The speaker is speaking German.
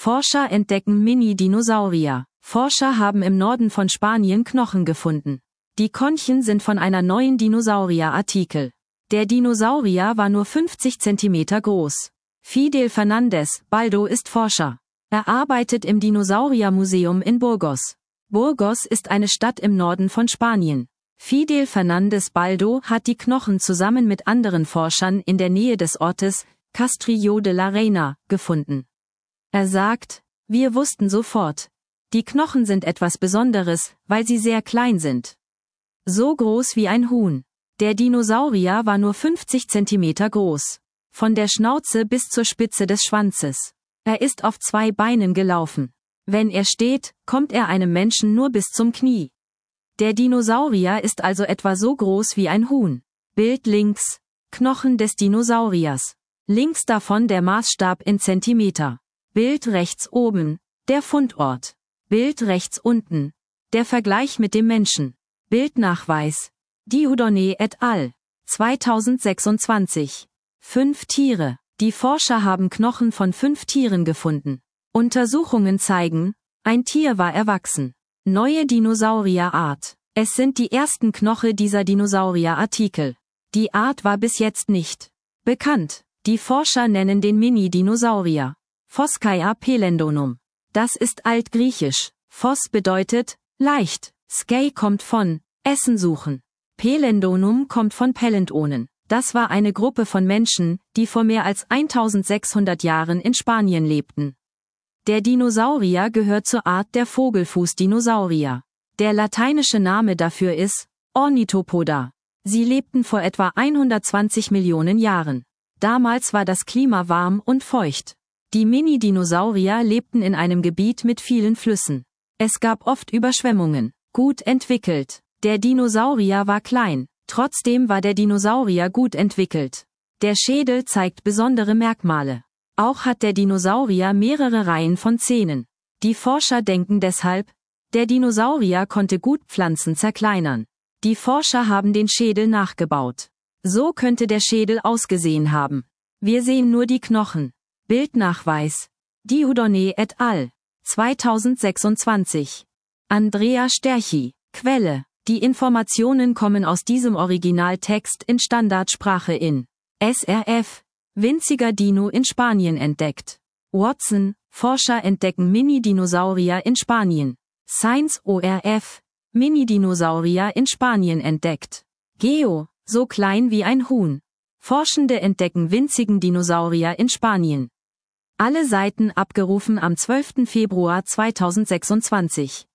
Forscher entdecken Mini-Dinosaurier. Forscher haben im Norden von Spanien Knochen gefunden. Die Konchen sind von einer neuen Dinosaurier-Artikel. Der Dinosaurier war nur 50 Zentimeter groß. Fidel Fernández Baldo ist Forscher. Er arbeitet im Dinosauriermuseum in Burgos. Burgos ist eine Stadt im Norden von Spanien. Fidel Fernández Baldo hat die Knochen zusammen mit anderen Forschern in der Nähe des Ortes Castrillo de la Reina gefunden. Er sagt, wir wussten sofort, die Knochen sind etwas Besonderes, weil sie sehr klein sind. So groß wie ein Huhn. Der Dinosaurier war nur 50 Zentimeter groß. Von der Schnauze bis zur Spitze des Schwanzes. Er ist auf 2 Beinen gelaufen. Wenn er steht, kommt er einem Menschen nur bis zum Knie. Der Dinosaurier ist also etwa so groß wie ein Huhn. Bild links. Knochen des Dinosauriers. Links davon der Maßstab in Zentimeter. Bild rechts oben. Der Fundort. Bild rechts unten. Der Vergleich mit dem Menschen. Bildnachweis. Dieudonné et al. 2026. 5 Tiere. Die Forscher haben Knochen von 5 Tieren gefunden. Untersuchungen zeigen, ein Tier war erwachsen. Neue Dinosaurierart. Es sind die ersten Knochen dieser Dinosaurierartikel. Die Art war bis jetzt nicht bekannt. Die Forscher nennen den Mini-Dinosaurier Phoskia pelendonum. Das ist altgriechisch. Phos bedeutet leicht. Skai kommt von Essen suchen. Pelendonum kommt von Pelentonen. Das war eine Gruppe von Menschen, die vor mehr als 1600 Jahren in Spanien lebten. Der Dinosaurier gehört zur Art der Vogelfußdinosaurier. Der lateinische Name dafür ist Ornithopoda. Sie lebten vor etwa 120 Millionen Jahren. Damals war das Klima warm und feucht. Die Mini-Dinosaurier lebten in einem Gebiet mit vielen Flüssen. Es gab oft Überschwemmungen. Gut entwickelt. Der Dinosaurier war klein. Trotzdem war der Dinosaurier gut entwickelt. Der Schädel zeigt besondere Merkmale. Auch hat der Dinosaurier mehrere Reihen von Zähnen. Die Forscher denken deshalb, der Dinosaurier konnte gut Pflanzen zerkleinern. Die Forscher haben den Schädel nachgebaut. So könnte der Schädel ausgesehen haben. Wir sehen nur die Knochen. Bildnachweis. Dieudonné et al. 2026. Andrea Sterchi. Quelle. Die Informationen kommen aus diesem Originaltext in Standardsprache in SRF. Winziger Dino in Spanien entdeckt. Watson. Forscher entdecken Mini-Dinosaurier in Spanien. Science ORF. Mini-Dinosaurier in Spanien entdeckt. Geo. So klein wie ein Huhn. Forschende entdecken winzigen Dinosaurier in Spanien. Alle Seiten abgerufen am 12. Februar 2026.